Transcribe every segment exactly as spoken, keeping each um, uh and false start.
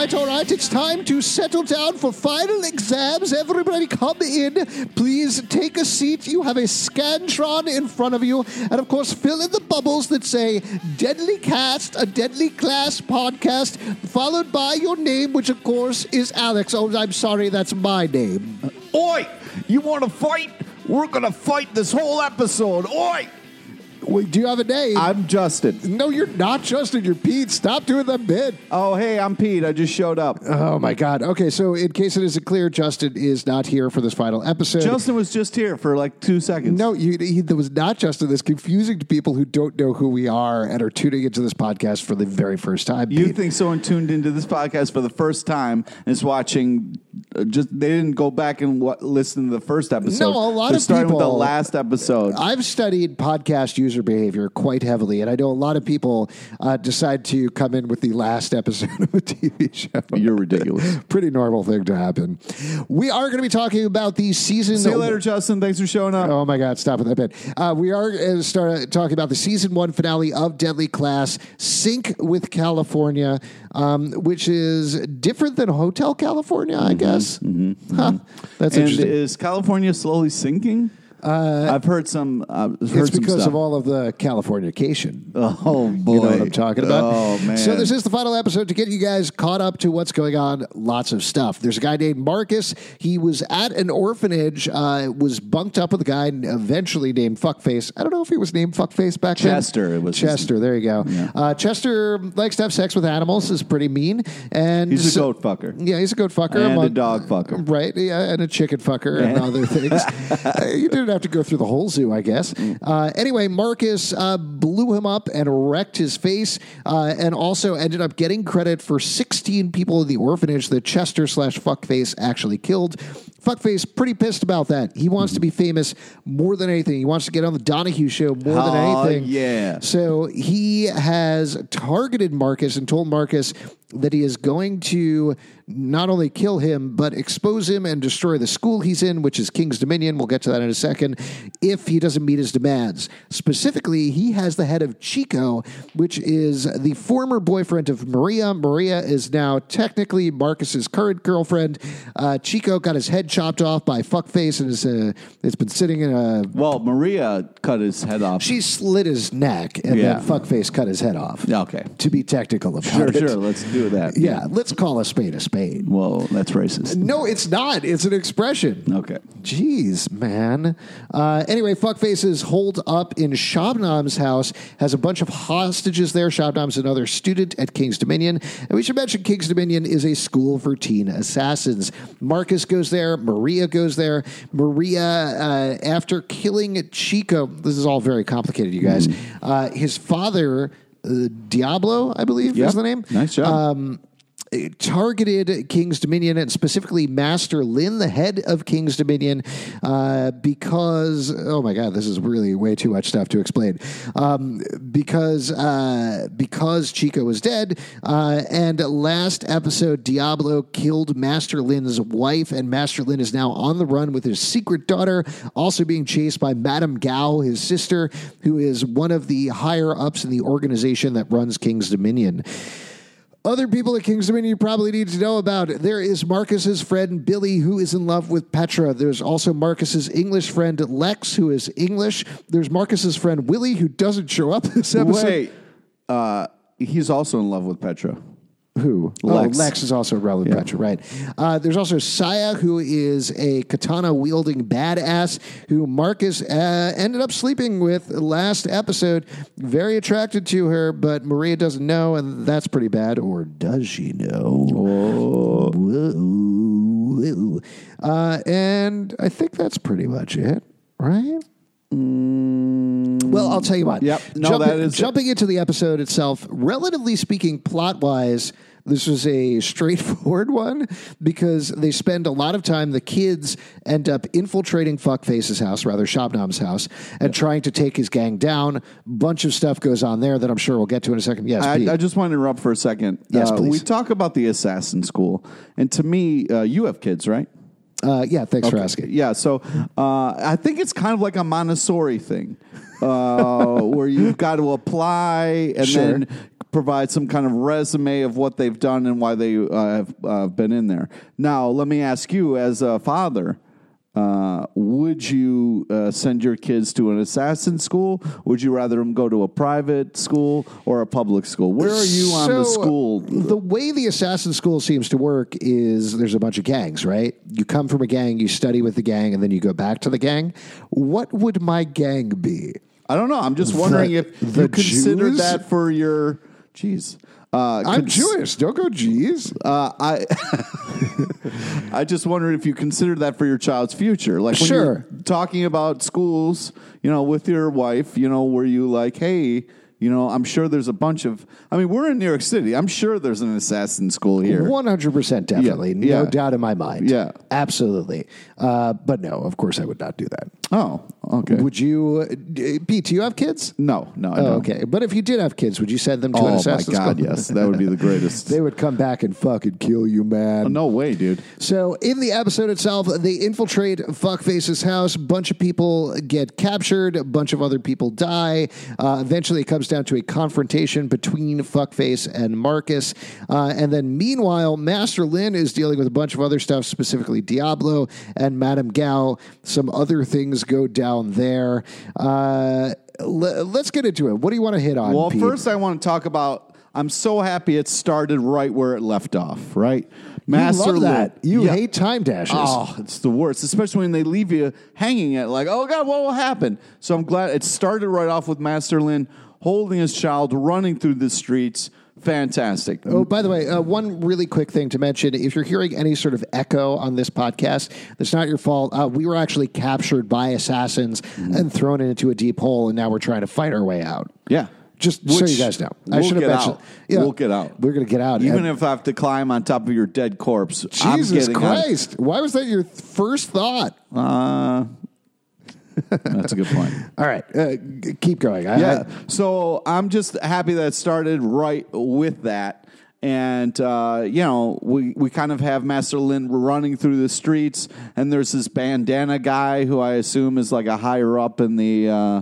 right, all right. It's time to settle down for final exams. Everybody come in. Please take a seat. You have a Scantron in front of you. And, of course, fill in the bubbles that say Deadly Cast, a Deadly Class podcast, followed by your name, which, of course, is Alex. Oh, I'm sorry, that's my name. Oi! You want to fight? We're going to fight this whole episode. Oi! Wait, do you have a name? I'm Justin. No, you're not Justin. You're Pete. Stop doing that bit. Oh, hey, I'm Pete. I just showed up. Oh, my God. Okay, so in case it isn't clear, Justin is not here for this final episode. Justin was just here for like two seconds. No, you, he, that was not Justin. That's confusing to people who don't know who we are and are tuning into this podcast for the very first time. You Pete. think someone tuned into this podcast for the first time and is watching, uh, just they didn't go back and w- listen to the first episode. No, a lot They're of starting people. with the last episode. I've studied podcast user behavior quite heavily, and I know a lot of people uh, decide to come in with the last episode of a T V show. You're ridiculous. Pretty normal thing to happen. We are going to be talking about the season. See you later, Justin. Thanks for showing up. Oh, my God. Stop with that bit. Uh, we are going to start talking about the season one finale of Deadly Class, Sync with California, um, which is different than Hotel California, I mm-hmm, guess. Mm-hmm, huh. mm-hmm. That's and interesting. Is California slowly sinking? Uh, I've heard some. Uh, heard it's some because stuff. of all of the Californication. Oh, boy. You know what I'm talking about? Oh, man. So this is the final episode to get you guys caught up to what's going on. Lots of stuff. There's a guy named Marcus. He was at an orphanage, uh, was bunked up with a guy eventually named Fuckface. I don't know if he was named Fuckface back then. Chester. It was Chester. His... There you go. Yeah. Uh, Chester likes to have sex with animals. Is pretty mean. And he's a so, goat fucker. Yeah, he's a goat fucker. And among, a dog fucker. Right. Yeah, and a chicken fucker and other things. uh, you didn't have to go through the whole zoo, I guess. Uh, anyway, Marcus uh, blew him up and wrecked his face, uh, and also ended up getting credit for sixteen people in the orphanage that Chester slash Fuckface actually killed. Fuckface pretty pissed about that. He wants to be famous more than anything. He wants to get on the Donahue show more oh, than anything. Yeah. So he has targeted Marcus and told Marcus that he is going to not only kill him, but expose him and destroy the school he's in, which is King's Dominion. We'll get to that in a second, if he doesn't meet his demands. Specifically, he has the head of Chico, which is the former boyfriend of Maria. Maria is now technically Marcus's current girlfriend. Uh, Chico got his head chopped off by Fuckface, and is, uh, it's been sitting in a... Well, Maria cut his head off. She slit his neck, and Yeah. then Fuckface cut his head off. Okay. To be technical about Sure, it. sure. Let's do that. Yeah, let's call a spade a spade. Well, that's racist. No, it's not. It's an expression. Okay. Jeez, man. Uh, anyway, Fuckface is holed up in Shabnam's house, has a bunch of hostages there. Shabnam's another student at King's Dominion. And we should mention King's Dominion is a school for teen assassins. Marcus goes there. Maria goes there. Maria, uh, after killing Chico, this is all very complicated, you guys. Mm. Uh, his father, uh, Diablo, I believe yep. is the name. Nice job. Um, targeted King's Dominion, and specifically Master Lin, the head of King's Dominion, uh, because, oh my God, this is really way too much stuff to explain. Um, because uh, because Chico was dead, uh, and last episode, Diablo killed Master Lin's wife, and Master Lin is now on the run with his secret daughter, also being chased by Madame Gao, his sister, who is one of the higher-ups in the organization that runs King's Dominion. Other people at King's Dominion you probably need to know about. There is Marcus's friend Billy, who is in love with Petra. There's also Marcus's English friend Lex, who is English. There's Marcus's friend Willie, who doesn't show up this episode. Wait, uh, he's also in love with Petra. Who? Lex. Oh, Lex is also relevant, Yeah. Petra, right. Uh, there's also Saya, who is a katana-wielding badass, who Marcus uh, ended up sleeping with last episode. Very attracted to her, but Maria doesn't know, and that's pretty bad. Or does she know? Oh. Whoa. Uh, and I think that's pretty much it, right? Mm, Well, I'll tell you what. Yep. No, Jumping, that is jumping into the episode itself, relatively speaking, plot-wise, this was a straightforward one because they spend a lot of time, the kids end up infiltrating Fuckface's house, rather Shabnam's house, and yep. trying to take his gang down. Bunch of stuff goes on there that I'm sure we'll get to in a second. Yes, I, Pete. I just want to interrupt for a second. Yes, uh, please. We talk about the assassin school, and to me, uh, you have kids, right? Uh, yeah, thanks okay. for asking. Yeah, so uh, I think it's kind of like a Montessori thing, uh, where you've got to apply and Sure. then provide some kind of resume of what they've done and why they uh, have uh, been in there. Now, let me ask you, as a father, uh, would you uh, send your kids to an assassin school? Would you rather them go to a private school or a public school? Where are you on So, the school? The way the assassin school seems to work is there's a bunch of gangs, right? You come from a gang, you study with the gang, and then you go back to the gang. What would my gang be? I don't know. I'm just wondering The- if the you consider Jews? that for your... Jeez. Uh, I'm cons- Jewish. Don't go G's. Uh, I I just wondered if you consider that for your child's future. Like when Sure. you're talking about schools, you know, with your wife, you know, were you like, hey, you know, I'm sure there's a bunch of, I mean, we're in New York City. I'm sure there's an assassin school here. one hundred percent definitely. Yeah, No yeah. doubt in my mind. Yeah. Absolutely. Uh, but no, of course I would not do that. Oh, okay. Would you, uh, Pete, do you have kids? no, no, I Oh, don't. okay. But if you did have kids, would you send them to Oh, an my assassin God, school? yes. That would be the greatest. They would come back and fucking kill you, man. No way, dude. So in the episode itself, they infiltrate Fuckface's house. A bunch of people get captured. A bunch of other people die. Uh, eventually, it comes down to a confrontation between Fuckface and Marcus. Uh, and then meanwhile, Master Lin is dealing with a bunch of other stuff, specifically Diablo and Madame Gao. Some other things go down there. Uh, l- let's get into it. What do you want to hit on, Well, Pete? first I want to talk about, I'm so happy it started right where it left off, right? you love that. Lin- You Yeah. hate time dashes. Oh, it's the worst, especially when they leave you hanging at like, oh God, what will happen? So I'm glad it started right off with Master Lin holding his child, running through the streets. Fantastic. Oh, by the way, uh, one really quick thing to mention. If you're hearing any sort of echo on this podcast, that's not your fault. Uh, we were actually captured by assassins Mm-hmm. and thrown into a deep hole, and now we're trying to fight our way out. Yeah. Just so Which you guys know. I we'll should have get mentioned. out. Yeah, We'll get out. We're going to get out. Even And- if I have to climb on top of your dead corpse. I'm Jesus getting out. Christ. Why was that your th- first thought? Uh, that's a good point. All right. Uh, g- keep going. I, Yeah. So I'm just happy that it started right with that. And, uh, you know, we, we kind of have Master Lin running through the streets, and there's this bandana guy who I assume is like a higher up in the uh,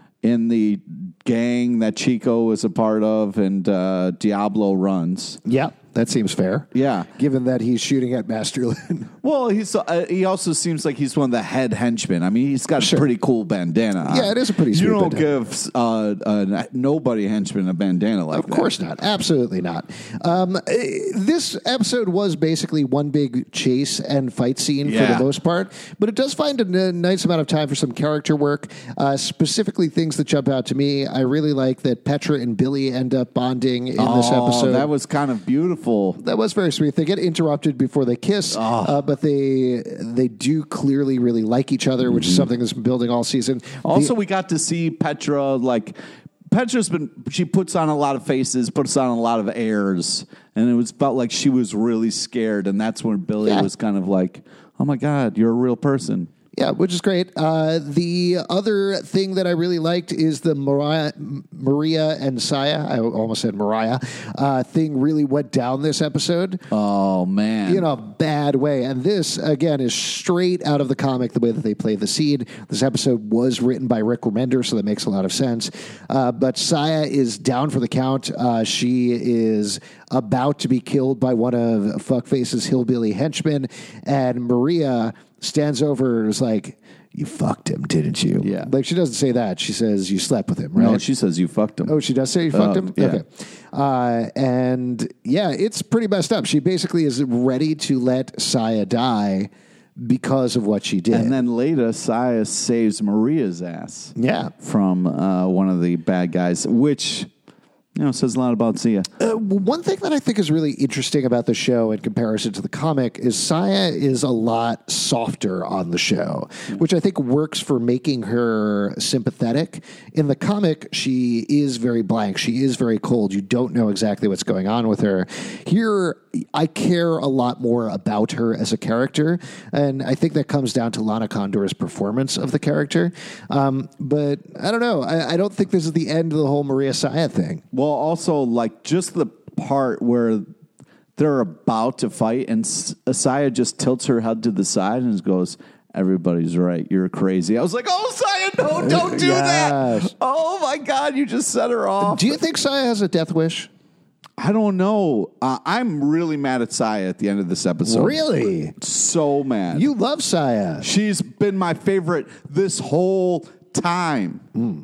in the gang that Chico is a part of, and uh, Diablo runs. yeah, that seems fair. Yeah. Given that he's shooting at Master Lin. Well, he's uh, he also seems like he's one of the head henchmen. I mean, he's got Sure. a pretty cool bandana on. Yeah, it is a pretty You sweet don't bandana. give uh, uh, nobody henchman a bandana like that. Of course not. Absolutely not. Um, eh, this episode was basically one big chase and fight scene for Yeah. the most part, but it does find a n- nice amount of time for some character work, uh, specifically things that jump out to me. I really like that Petra and Billy end up bonding in this Oh, episode. that was kind of beautiful. That was very sweet. They get interrupted before they kiss, Ah. uh, but they they do clearly really like each other, which is something that's been building all season. Mm-hmm. Also, The- we got to see Petra, like, Petra's been, she puts on a lot of faces, puts on a lot of airs, and it was felt like she was really scared, and that's when Billy Yeah. was kind of like, oh my God, you're a real person. Yeah, which is great. Uh, the other thing that I really liked is the Mariah, Maria and Saya, I almost said Mariah, uh, thing really went down this episode Oh, man. in a bad way. And this, again, is straight out of the comic, the way that they play the seed. This episode was written by Rick Remender, so that makes a lot of sense. Uh, but Saya is down for the count. Uh, she is about to be killed by one of Fuckface's hillbilly henchmen, and Maria stands over and is like, you fucked him, didn't you? Yeah. Like, she doesn't say that. She says, you slept with him, right? No, she says you fucked him. Oh, she does say you fucked Uh, him? yeah. Okay. Uh, and yeah, it's pretty messed up. She basically is ready to let Saya die because of what she did. And then later, Saya saves Maria's ass yeah. from uh, one of the bad guys, which, you know, says a lot about Sia. Uh, one thing that I think is really interesting about the show in comparison to the comic is Saya is a lot softer on the show, which I think works for making her sympathetic. In the comic, she is very blank. She is very cold. You don't know exactly what's going on with her. Here, I care a lot more about her as a character, and I think that comes down to Lana Condor's performance of the character. Um, but I don't know. I, I don't think this is the end of the whole Maria Saya thing. Well, also, like, just the part where they're about to fight, and S- Saya just tilts her head to the side and goes, everybody's right, you're crazy. I was like, oh, Saya, no, don't do Yes. that. Oh, my God, you just set her off. Do you think Saya has a death wish? I don't know. Uh, I'm really mad at Saya at the end of this episode. Really? So mad. You love Saya. She's been my favorite this whole time. Mm.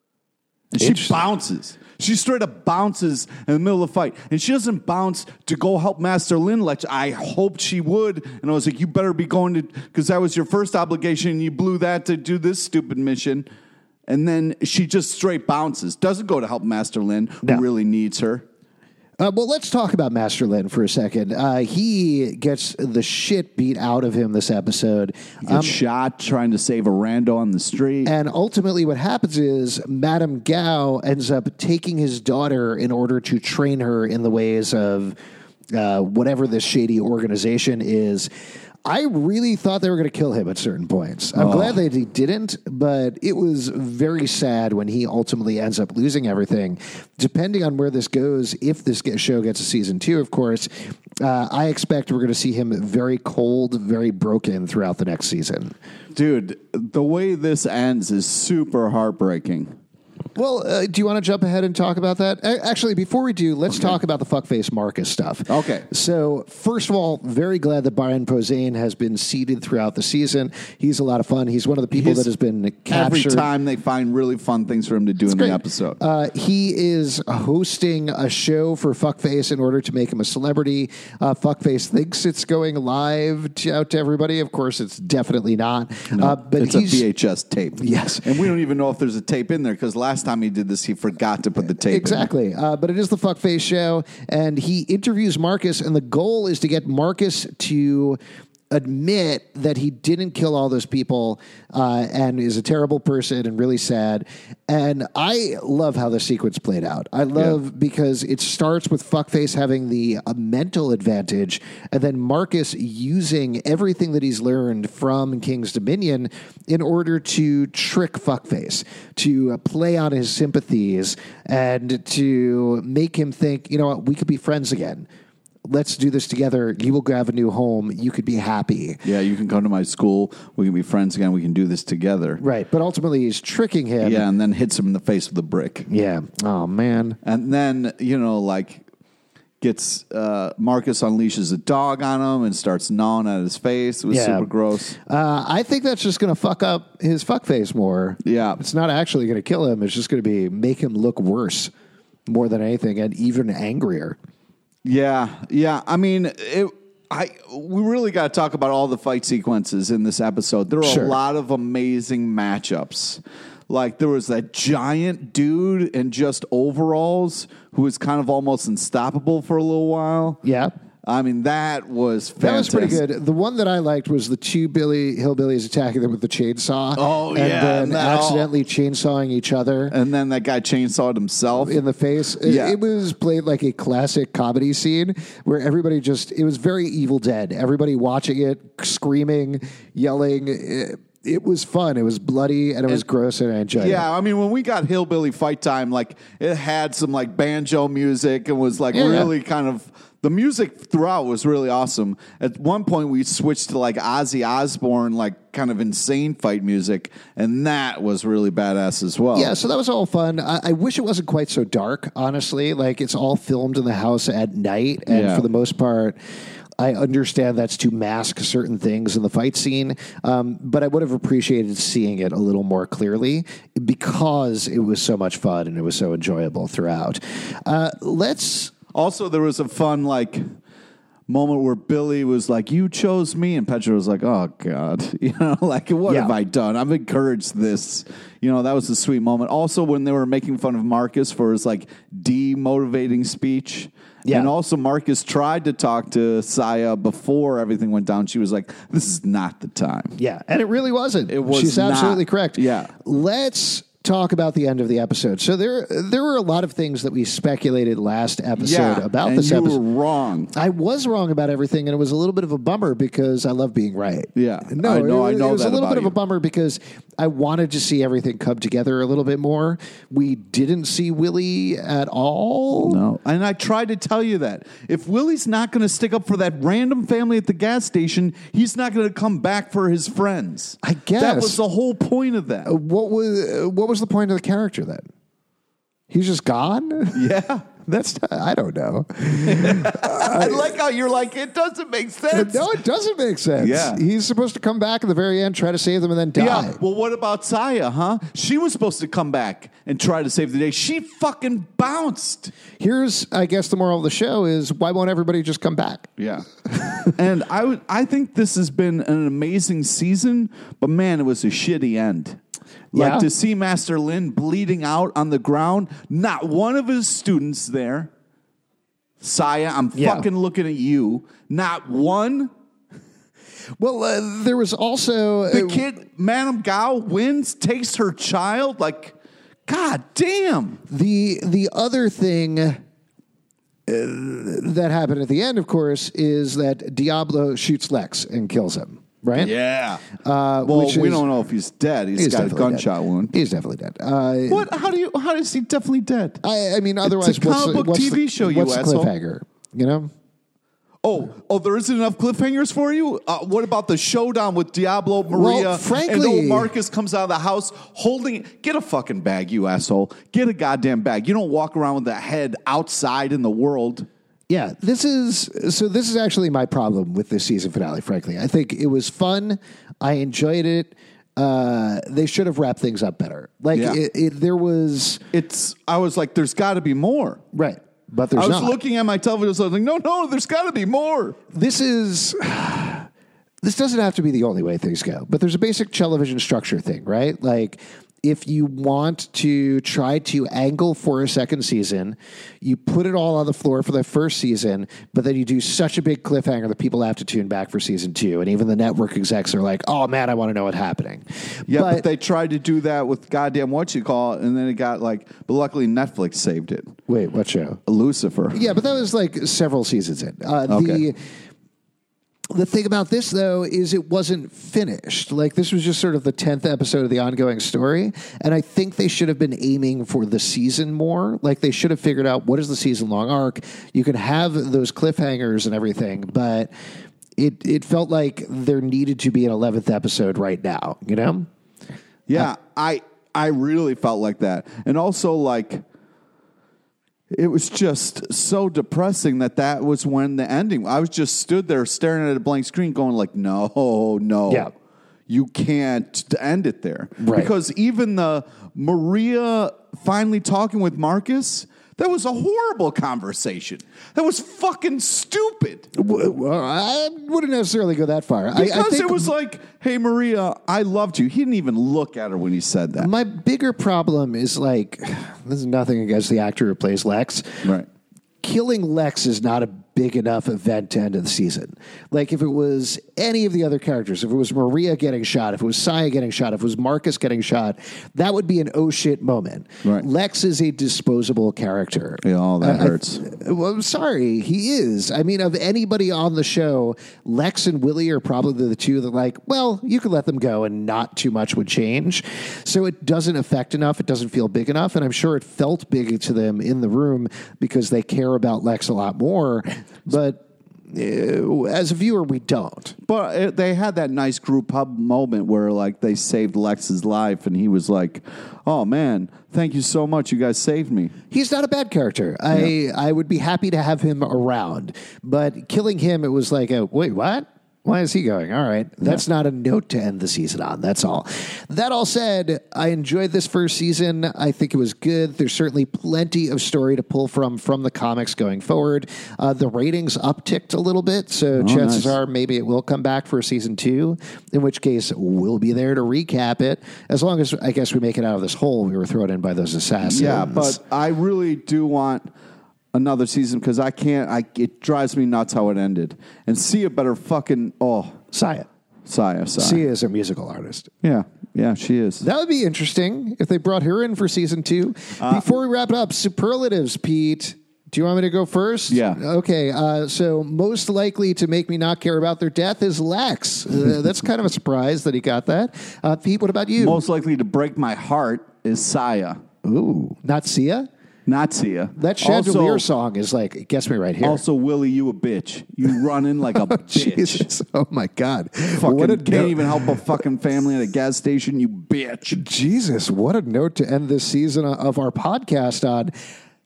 And she bounces. She straight up bounces in the middle of the fight. And she doesn't bounce to go help Master Lin, like I hoped she would. And I was like, you better be going to, because that was your first obligation, and you blew that to do this stupid mission. And then she just straight bounces. Doesn't go to help Master Lin, who no. really needs her. Uh, well, let's talk about Master Lin for a second. Uh, he gets the shit beat out of him this episode. He gets um, shot trying to save a rando on the street. And ultimately what happens is Madame Gao ends up taking his daughter in order to train her in the ways of uh, whatever this shady organization is. I really thought they were going to kill him at certain points. I'm oh. glad they didn't, but it was very sad when he ultimately ends up losing everything. Depending on where this goes, if this show gets a season two, of course, uh, I expect we're going to see him very cold, very broken throughout the next season. Dude, the way this ends is super heartbreaking. Well, uh, do you want to jump ahead and talk about that? Actually, before we do, let's okay. talk about the fuckface Marcus stuff. Okay. So, first of all, very glad that Brian Posehn has been seated throughout the season. He's a lot of fun. He's one of the people He's, that has been captured. Every time they find really fun things for him to do it's in great. the episode. Uh, he is hosting a show for Fuckface in order to make him a celebrity. Uh, Fuckface thinks it's going live to, out to everybody. Of course, it's definitely not. No, uh, but it's he's, a V H S tape. Yes. And we don't even know if there's a tape in there because last time he did this, he forgot to put the tape exactly. in. Exactly. Uh, but it is the Fuckface show, and he interviews Marcus, and the goal is to get Marcus to admit that he didn't kill all those people uh, and is a terrible person and really sad. And I love how the sequence played out. I love yeah. because it starts with Fuckface having the uh, mental advantage, and then Marcus using everything that he's learned from King's Dominion in order to trick Fuckface, to uh, play on his sympathies, and to make him think, you know what, we could be friends again. Let's do this together. You will have a new home. You could be happy. Yeah, you can come to my school. We can be friends again. We can do this together. Right. But ultimately, he's tricking him. Yeah, and then hits him in the face with a brick. Yeah. Oh, man. And then, you know, like, gets uh, Marcus unleashes a dog on him and starts gnawing at his face. It was yeah. super gross. Uh, I think that's just going to fuck up his fuck face more. Yeah. It's not actually going to kill him. It's just going to be make him look worse more than anything and even angrier. Yeah, yeah. I mean, it, I we really got to talk about all the fight sequences in this episode. There were sure. a lot of amazing matchups. Like, there was that giant dude in just overalls who was kind of almost unstoppable for a little while. Yeah. I mean, that was fantastic. That was pretty good. The one that I liked was the two Billy hillbillies attacking them with the chainsaw. Oh, and yeah. then and then accidentally all... chainsawing each other. And then that guy chainsawed himself. In the face. Yeah. It, it was played like a classic comedy scene where everybody just, it was very Evil Dead. Everybody watching it, screaming, yelling. It, It was fun. It was bloody and it was and, gross, and I enjoyed yeah, it. Yeah, I mean, when we got Hillbilly Fight Time, like, it had some, like, banjo music and was, like, yeah, really yeah. kind of... The music throughout was really awesome. At one point, we switched to, like, Ozzy Osbourne, like, kind of insane fight music, and that was really badass as well. Yeah, so that was all fun. I, I wish it wasn't quite so dark, honestly. Like, it's all filmed in the house at night, and yeah. for the most part... I understand that's to mask certain things in the fight scene, um, but I would have appreciated seeing it a little more clearly because it was so much fun and it was so enjoyable throughout. Uh, let's... Also, there was a fun, like... moment where Billy was like, you chose me, and Petra was like, oh, God. You know, like, what yeah. have I done? I've encouraged this. You know, that was a sweet moment. Also, when they were making fun of Marcus for his, like, demotivating speech. Yeah. And also, Marcus tried to talk to Saya before everything went down. She was like, this is not the time. Yeah, and it really wasn't. It was She's not. absolutely correct. Yeah. Let's... talk about the end of the episode. So there there were a lot of things that we speculated last episode yeah, about and this you episode. were wrong. I was wrong about everything, and it was a little bit of a bummer because I love being right. Yeah. No, I know, it, I know it was that a little about bit you. of a bummer because I wanted to see everything come together a little bit more. We didn't see Willie at all. No. And I tried to tell you that. If Willie's not going to stick up for that random family at the gas station, he's not going to come back for his friends. I guess. That was the whole point of that. Uh, what was uh, what was the point of the character then? He's just gone? Yeah. That's not, I don't know. I like how you're like, it doesn't make sense. No, it doesn't make sense. Yeah. He's supposed to come back at the very end, try to save them, and then die. Yeah. Well, what about Saya, huh? She was supposed to come back and try to save the day. She fucking bounced. Here's, I guess, the moral of the show is why won't everybody just come back? Yeah. And I would, I think this has been an amazing season, but man, it was a shitty end. Like Yeah. to see Master Lin bleeding out on the ground, not one of his students there. Saya, I'm Yeah. fucking looking at you. Not one. Well, uh, there was also The uh, kid, Madame Gao, wins, takes her child. Like, god damn. the the other thing uh, that happened at the end, of course, is that Diablo shoots Lex and kills him. Right? Yeah. Uh, well, which we is- don't know if he's dead. he's He's got a definitely gunshot dead. wound. He's definitely dead. Uh, What? How do you? How is he definitely dead? I, I mean, otherwise, a comic what's, book what's T V the, show, you what's the asshole. cliffhanger? You know? Oh, oh, there isn't enough cliffhangers for you? Uh, what about the showdown with Diablo, Maria, Well, frankly- and old Marcus comes out of the house holding... Get a fucking bag, you asshole. Get a goddamn bag. You don't walk around with that head outside in the world. Yeah, this is so. This is actually my problem with this season finale. Frankly, I think it was fun. I enjoyed it. Uh, they should have wrapped things up better. Like Yeah. it, it, there was It's... I was like, there's got to be more. right, but there's I was not. looking at my television, so I was like, no, no, there's got to be more. This is. This doesn't have to be the only way things go, but there's a basic television structure thing, right? Like, if you want to try to angle for a second season, you put it all on the floor for the first season, but then you do such a big cliffhanger that people have to tune back for season two. And even the network execs are like, oh man, I want to know what's happening. Yeah, but, they tried to do that with goddamn what you call it, and then it got like... But luckily, Netflix saved it. wait, what show? Lucifer. Yeah, but that was like several seasons in. Uh, Okay. The the thing about this, though, is it wasn't finished. Like, this was just sort of the tenth episode of the ongoing story. And I think they should have been aiming for the season more. Like, they should have figured out what is the season-long arc. You could have those cliffhangers and everything, but it, it felt like there needed to be an eleventh episode right now, you know? Yeah, I I really felt like that. And also, like, it was just so depressing that that was when the ending... I was just stood there staring at a blank screen going like, no, no. Yeah. You can't end it there. Right. Because even the Maria finally talking with Marcus... That was a horrible conversation. That was fucking stupid. Well, I wouldn't necessarily go that far. I, I Because think it was like, hey, Maria, I loved you. He didn't even look at her when he said that. my bigger problem is like, this is nothing against the actor who plays Lex. Right. Killing Lex is not a big enough event to end the season. Like, if it was any of the other characters, if it was Maria getting shot, if it was Saya getting shot, if it was Marcus getting shot, that would be an oh shit moment. Right. Lex is a disposable character. Yeah, all that I- I- hurts. well, I'm sorry, he is. I mean, of anybody on the show, Lex and Willie are probably the two that, like, well, you could let them go and not too much would change. So it doesn't affect enough. It doesn't feel big enough. And I'm sure it felt big to them in the room because they care about Lex a lot more. But uh, as a viewer, we don't. But it, they had that nice group hug moment where, like, they saved Lex's life, and he was like, "Oh man, thank you so much. You guys saved me." He's not a bad character. I I would be happy to have him around. But killing him, it was like, a, wait, what? Why is he going? All right. That's not a note to end the season on. That's all. That all said, I enjoyed this first season. I think it was good. There's certainly plenty of story to pull from from the comics going forward. Uh, the ratings upticked a little bit, so chances nice. are maybe it will come back for season two, in which case we'll be there to recap it. As long as, I guess, we make it out of this hole we were thrown in by those assassins. Yeah, but I really do want another season because I can't. I it drives me nuts how it ended. And Sia better fucking oh Saya. Saya, Saya. Sia is a musical artist. Yeah, yeah, she is. That would be interesting if they brought her in for season two. Uh, Before we wrap it up, superlatives, Pete. Do you want me to go first? Yeah. Okay. Uh, so most likely to make me not care about their death is Lex. Uh, that's kind of a surprise that he got that. Uh, Pete, what about you? Most likely to break my heart is Saya, Ooh, not Sia? not Sia. That Chandelier also, song is like, gets me right here. Also, Willie, you a bitch. You running like a bitch. Jesus. Oh, my God. Fucking what a can't note- even help a fucking family at a gas station, you bitch. Jesus, what a note to end this season of our podcast on.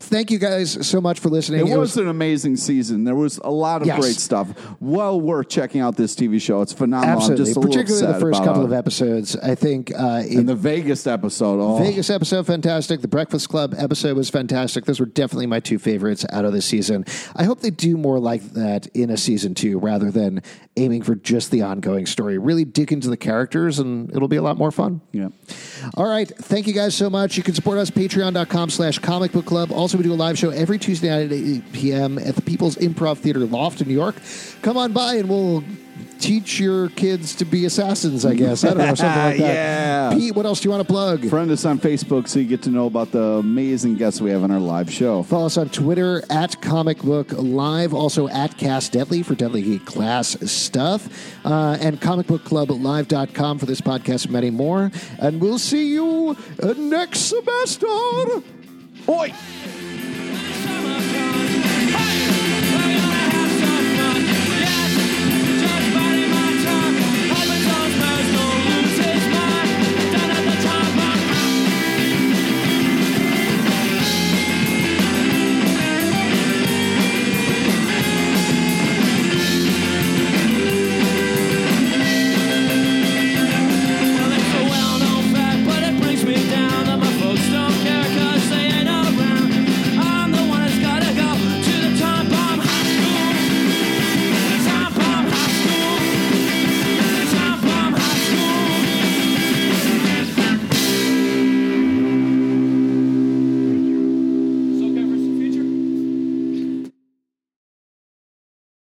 Thank you guys so much for listening. It, it was, was an amazing season. There was a lot of yes. great stuff. Well worth checking out this T V show. It's phenomenal. Absolutely. I'm just a Particularly the first couple it. of episodes. I think. Uh, it, and the Vegas episode. Oh. Vegas episode, fantastic. The Breakfast Club episode was fantastic. Those were definitely my two favorites out of this season. I hope they do more like that in a season two rather than aiming for just the ongoing story. Really dig into the characters and it'll be a lot more fun. Yeah. All right. Thank you guys so much. You can support us, patreon.com slash comic book club. Also, we do a live show every Tuesday night at eight p.m. at the People's Improv Theater Loft in New York. Come on by and we'll teach your kids to be assassins, I guess. I don't know, something like that. Yeah. Pete, what else do you want to plug? Friend us on Facebook so you get to know about the amazing guests we have on our live show. Follow us on Twitter at Comic Book Live, also at Cast Deadly for Deadly Class stuff, uh, and comic book club live dot com for this podcast and many more. And we'll see you uh, next semester. Oi!